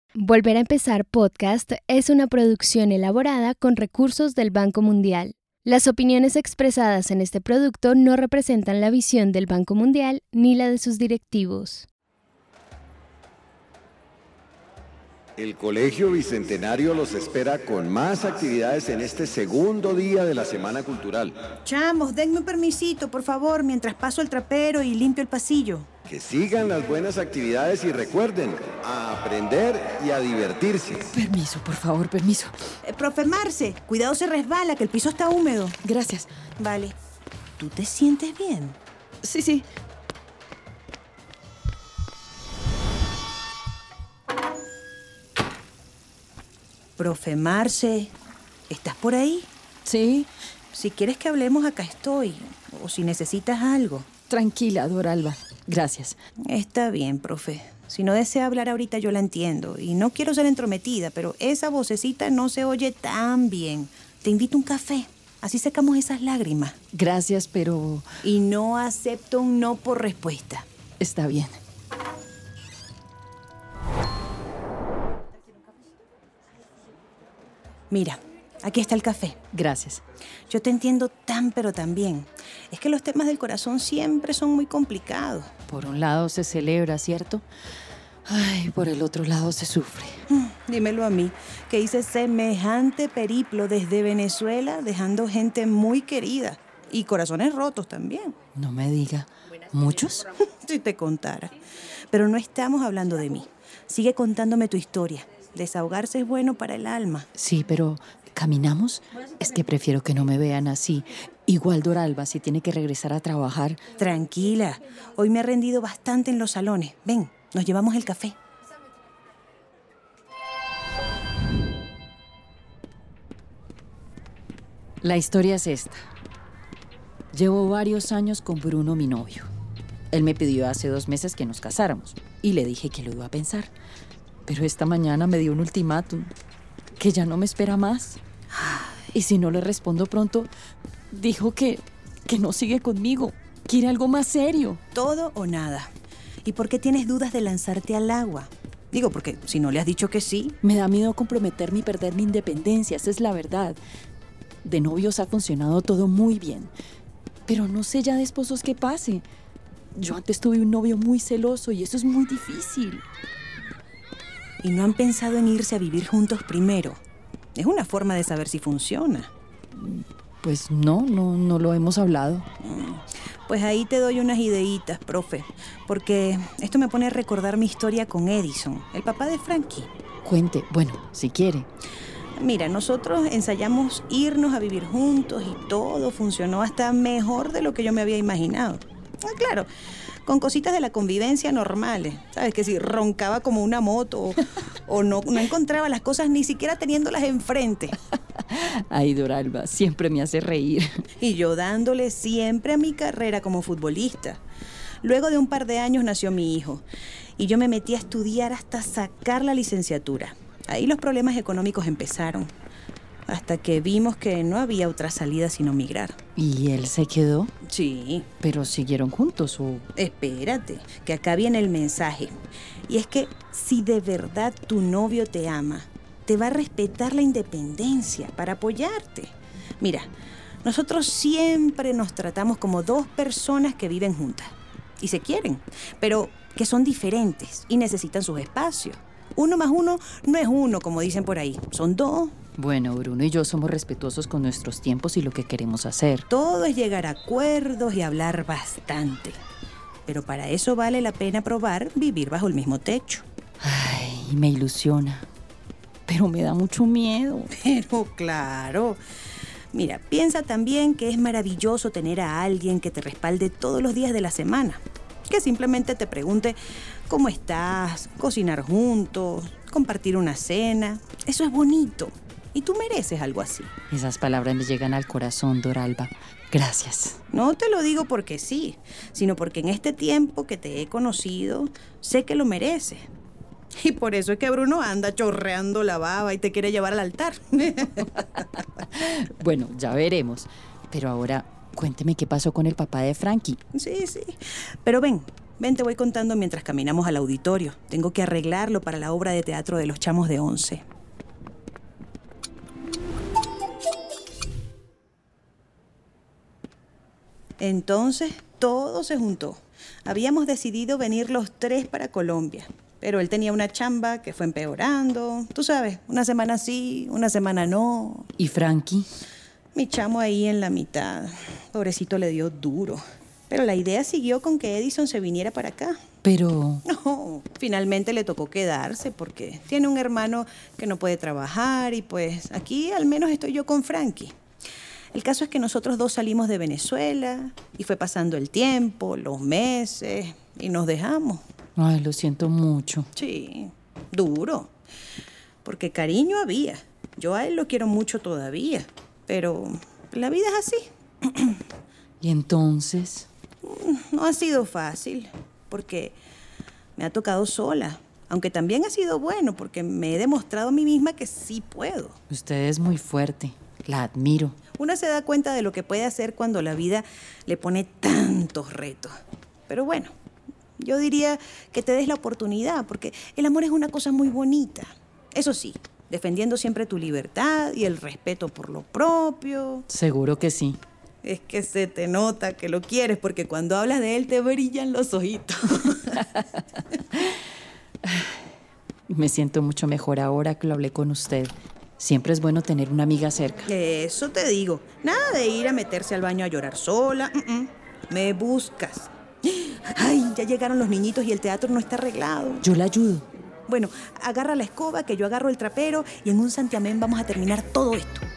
Volver a empezar podcast es una producción elaborada con recursos del Banco Mundial. Las opiniones expresadas en este producto no representan la visión del Banco Mundial ni la de sus directivos. El Colegio Bicentenario los espera con más actividades en este segundo día de la Semana Cultural. Chamos, denme un permisito, por favor, mientras paso el trapero y limpio el pasillo. Que sigan las buenas actividades y recuerden, a aprender y a divertirse. Permiso, por favor, permiso. Profe Marce, cuidado se resbala, que el piso está húmedo. Gracias. Vale. ¿Tú te sientes bien? Sí. Profe Marce, ¿estás por ahí? Sí. Si quieres que hablemos, acá estoy. O si necesitas algo. Tranquila, Doralba. Gracias. Está bien, profe. Si no desea hablar ahorita, yo la entiendo. Y no quiero ser entrometida, pero esa vocecita no se oye tan bien. Te invito a un café. Así secamos esas lágrimas. Gracias, pero... Y no acepto un no por respuesta. Está bien. Mira, aquí está el café. Gracias. Yo te entiendo tan, pero tan bien. Es que los temas del corazón siempre son muy complicados. Por un lado se celebra, ¿cierto? Ay, por el otro lado se sufre. Dímelo a mí, que hice semejante periplo desde Venezuela, dejando gente muy querida. Y corazones rotos también. No me diga. ¿Muchos? Si te contara. Pero no estamos hablando de mí. Sigue contándome tu historia. Desahogarse es bueno para el alma. Sí, pero ¿caminamos? Es que prefiero que no me vean así. Igual Doralba, si tiene que regresar a trabajar. Tranquila. Hoy me he rendido bastante en los salones. Ven, nos llevamos el café. La historia es esta. Llevo varios años con Bruno, mi novio. Él me pidió hace 2 meses que nos casáramos y le dije que lo iba a pensar. Pero esta mañana me dio un ultimátum, que ya no me espera más. Y si no le respondo pronto, dijo que no sigue conmigo, quiere algo más serio. Todo o nada. ¿Y por qué tienes dudas de lanzarte al agua? Digo, porque si no le has dicho que sí... Me da miedo comprometerme y perder mi independencia, esa es la verdad. De novios ha funcionado todo muy bien, pero no sé ya de esposos qué pase. Yo antes tuve un novio muy celoso y eso es muy difícil. ¿Y no han pensado en irse a vivir juntos primero? Es una forma de saber si funciona. Pues no lo hemos hablado. Pues ahí te doy unas ideitas, profe. Porque esto me pone a recordar mi historia con Edison, el papá de Frankie. Cuente, bueno, si quiere. Mira, nosotros ensayamos irnos a vivir juntos y todo funcionó hasta mejor de lo que yo me había imaginado. Claro, con cositas de la convivencia normales. ¿Sabes? Que si roncaba como una moto o no encontraba las cosas ni siquiera teniéndolas enfrente. Ay, Doralba, siempre me hace reír. Y yo dándole siempre a mi carrera como futbolista. Luego de un par de años nació mi hijo y yo me metí a estudiar hasta sacar la licenciatura. Ahí los problemas económicos empezaron, hasta que vimos que no había otra salida sino migrar. ¿Y él se quedó? Sí. ¿Pero siguieron juntos o...? Espérate, que acá viene el mensaje. Y es que si de verdad tu novio te ama, te va a respetar la independencia para apoyarte. Mira, nosotros siempre nos tratamos como 2 personas que viven juntas y se quieren, pero que son diferentes y necesitan sus espacios. 1 más 1 no es 1, como dicen por ahí, son 2. Bueno, Bruno y yo somos respetuosos con nuestros tiempos y lo que queremos hacer. Todo es llegar a acuerdos y hablar bastante. Pero para eso vale la pena probar vivir bajo el mismo techo. Ay, me ilusiona. Pero me da mucho miedo. Pero claro. Mira, piensa también que es maravilloso tener a alguien que te respalde todos los días de la semana. Que simplemente te pregunte cómo estás, cocinar juntos, compartir una cena. Eso es bonito. Y tú mereces algo así. Esas palabras me llegan al corazón, Doralba. Gracias. No te lo digo porque sí, sino porque en este tiempo que te he conocido, sé que lo mereces. Y por eso es que Bruno anda chorreando la baba y te quiere llevar al altar. Bueno, ya veremos. Pero ahora, cuénteme qué pasó con el papá de Frankie. Sí. Pero ven, Ven, te voy contando mientras caminamos al auditorio. Tengo que arreglarlo para la obra de teatro de los chamos de 11. Entonces, todo se juntó. Habíamos decidido venir los 3 para Colombia. Pero él tenía una chamba que fue empeorando. Tú sabes, una semana sí, una semana no. ¿Y Frankie? Mi chamo ahí en la mitad. Pobrecito, le dio duro. Pero la idea siguió con que Edison se viniera para acá. Pero... No, finalmente le tocó quedarse porque tiene un hermano que no puede trabajar y pues aquí al menos estoy yo con Frankie. El caso es que nosotros 2 salimos de Venezuela y fue pasando el tiempo, los meses y nos dejamos. Ay, lo siento mucho. Sí, duro, porque cariño había. Yo a él lo quiero mucho todavía, pero la vida es así. ¿Y entonces? No ha sido fácil, porque me ha tocado sola. Aunque también ha sido bueno, porque me he demostrado a mí misma que sí puedo. Usted es muy fuerte. La admiro. Una se da cuenta de lo que puede hacer cuando la vida le pone tantos retos. Pero bueno, yo diría que te des la oportunidad, porque el amor es una cosa muy bonita. Eso sí, defendiendo siempre tu libertad y el respeto por lo propio. Seguro que sí. Es que se te nota que lo quieres, porque cuando hablas de él te brillan los ojitos. Me siento mucho mejor ahora que lo hablé con usted. Siempre es bueno tener una amiga cerca. Eso te digo. Nada de ir a meterse al baño a llorar sola. Me buscas. Ay, ya llegaron los niñitos y el teatro no está arreglado. Yo la ayudo. Bueno, agarra la escoba, que yo agarro el trapero y en un santiamén vamos a terminar todo esto.